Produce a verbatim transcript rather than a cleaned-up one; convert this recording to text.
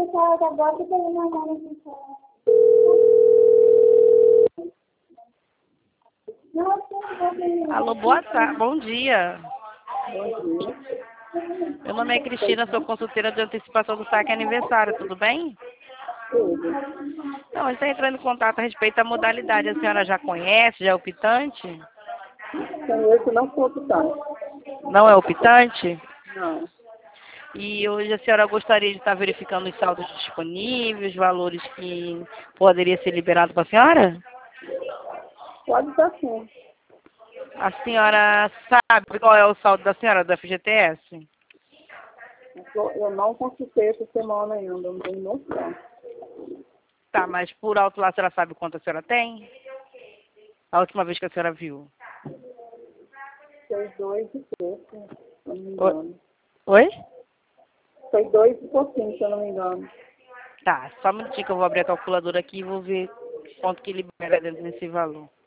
Alô, boa tarde, bom dia. Bom dia. Meu nome é Cristina, sou consultora de antecipação do saque aniversário, tudo bem? Tudo. Não, a gente está entrando em contato a respeito da modalidade. A senhora já conhece, já é optante? Conheço, não sou optante. Não é optante? Não. E hoje a senhora gostaria de estar verificando os saldos disponíveis, os valores que poderia ser liberado para a senhora? Pode ser sim. A senhora sabe qual é o saldo da senhora do F G T S? Eu eu não consultei essa semana ainda, não tenho noção. Tá, mas por alto lá a senhora sabe quanto a senhora tem? A última vez que a senhora viu. Foi dois e pouco, se eu não me Oi? engano. Oi? Foi dois e pouquinho, se eu não me engano. Tá, só um minutinho que eu vou abrir a calculadora aqui e vou ver quanto que libera dentro desse valor.